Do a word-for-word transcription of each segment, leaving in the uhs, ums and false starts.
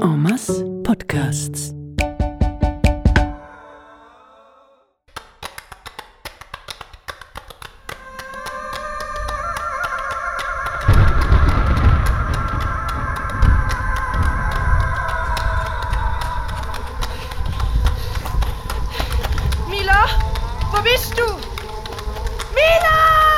En masse Podcasts. Mila, wo bist du? Mila!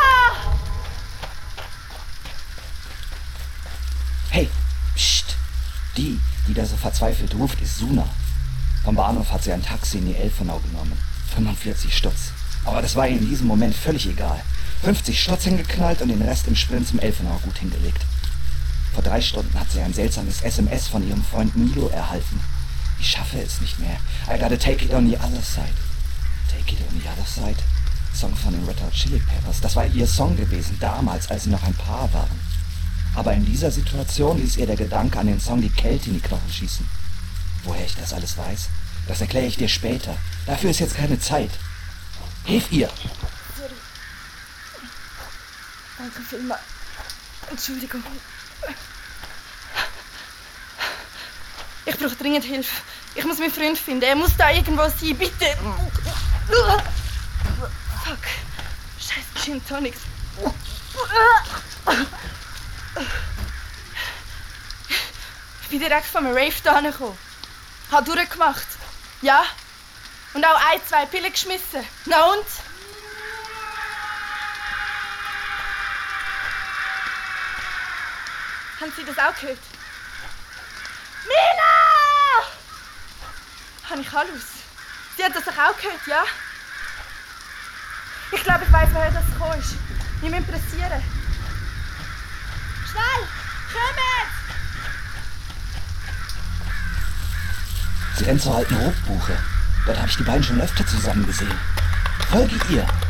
Hey, pst! Die, die da so verzweifelt ruft, ist Suna. Vom Bahnhof hat sie ein Taxi in die Elfenau genommen. fünfundvierzig Stutz. Aber das war ihr in diesem Moment völlig egal. fünfzig Stutz hingeknallt und den Rest im Sprint zum Elfenau gut hingelegt. Vor drei Stunden hat sie ein seltsames S M S von ihrem Freund Milo erhalten. Ich schaffe es nicht mehr. I gotta take it on the other side. Take it on the other side? Song von den Red Hot Chili Peppers. Das war ihr Song gewesen, damals, als sie noch ein Paar waren. Aber in dieser Situation ließ ihr der Gedanke an den Song die Kälte in die Knochen schießen. Woher ich das alles weiß, das erkläre ich dir später. Dafür ist jetzt keine Zeit. Hilf ihr! Sorry. Danke vielmals. Entschuldigung. Ich brauche dringend Hilfe. Ich muss meinen Freund finden. Er muss da irgendwo sein. Bitte. Fuck. Scheiß Gin Tonics. Ich bin direkt vom Rave da gekommen. Hab durchgemacht. Ja. Und auch ein, zwei Pillen geschmissen. Na und? Haben Sie das auch gehört? Mila! Habe ich Halus? Sie hat das doch auch gehört, ja? Ich glaube, ich weiss, woher das gekommen ist. Wir müssen pressieren. Schnell! Kommt! Sie rennt zur alten Rotbuche. Dort habe ich die beiden schon öfter zusammen gesehen. Folge ihr!